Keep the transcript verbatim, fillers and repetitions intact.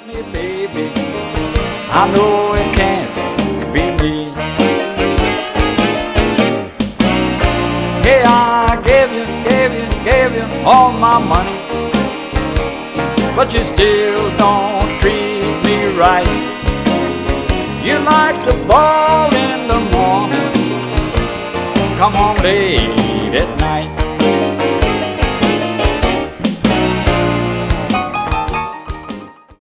me, baby. I know it can't be me. Hey, I gave you, gave you, gave you all my money, but you still don't treat me right. You like the ball in the morning, come home late at night.